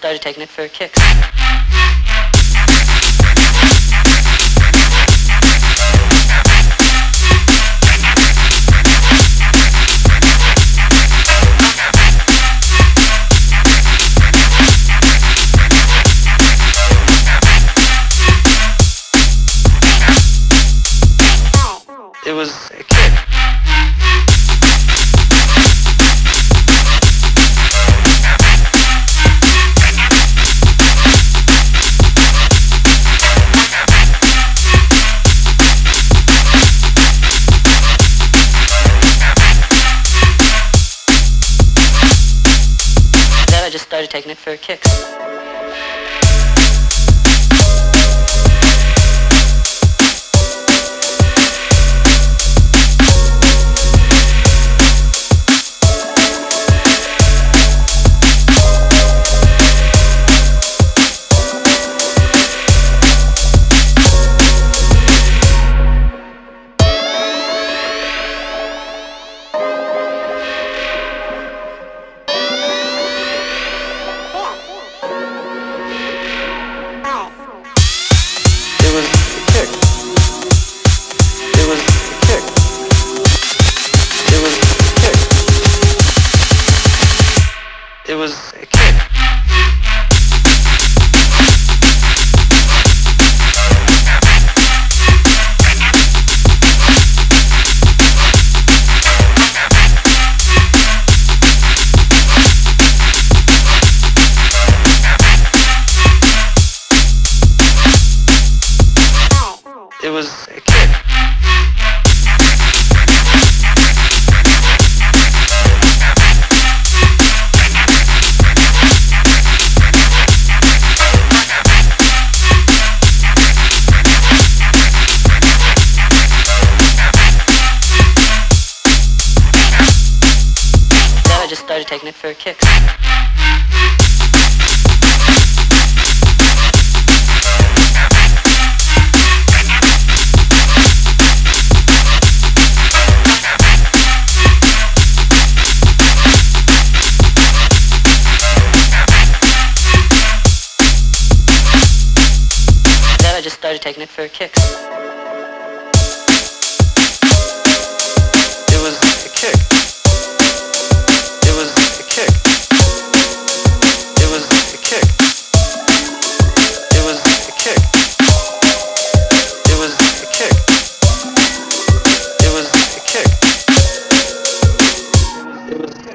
started taking it for kicks. It was a kick. Then I just started taking it for kicks. It was a kick. It was a kick. I just started taking it for kicks. Then I just started taking it for kicks. It was a kick. It was a kick. It was a kick. It was a kick. It was a kick. It was a kick. It was